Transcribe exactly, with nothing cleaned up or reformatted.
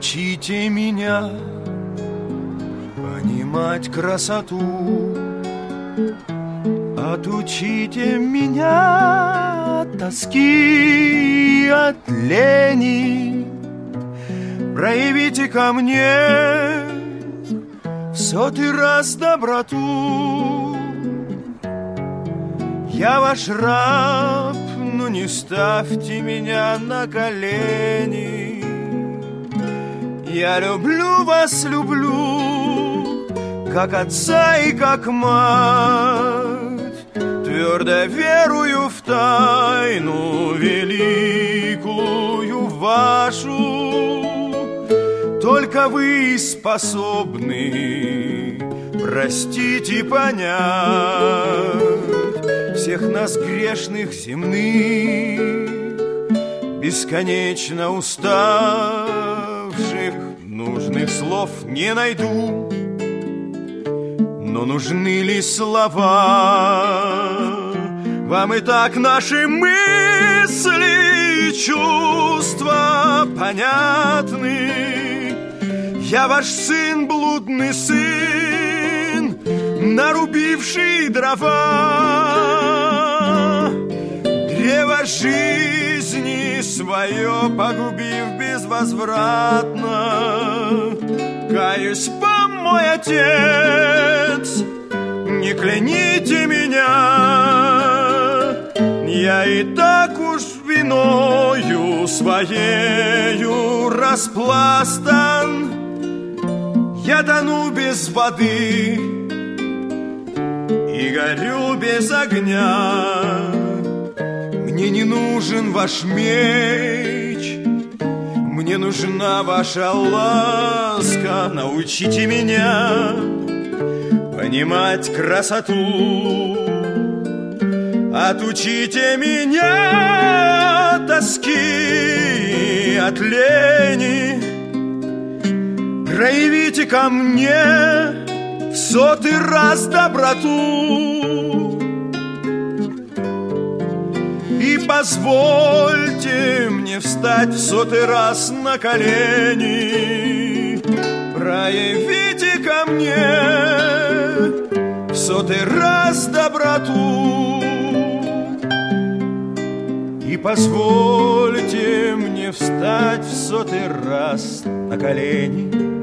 Отучите меня понимать красоту, отучите меня от тоски, от лени. Проявите ко мне в сотый раз доброту. Я ваш раб, но не ставьте меня на колени. Я люблю вас, люблю, как отца и как мать. Твердо верую в тайну великую вашу. Только вы способны простить и понять всех нас грешных земных, бесконечно уставших. Нужных слов не найду, но нужны ли слова? Вам и так наши мысли и чувства понятны. Я ваш сын, блудный сын, нарубивший дрова, древо жизни свое погубив безвозвратно. Каюсь вам, мой отец, не кляните меня. Я и так уж виною своею распластан. Я тону без воды и горю без огня. Мне не нужен ваш меч, мне нужна ваша ласка. Научите меня понимать красоту, отучите меня от тоски, от лени. Проявите ко мне в сотый раз доброту и позвольте мне встать в сотый раз на колени. Проявите ко мне в сотый раз доброту и позвольте мне встать в сотый раз на колени.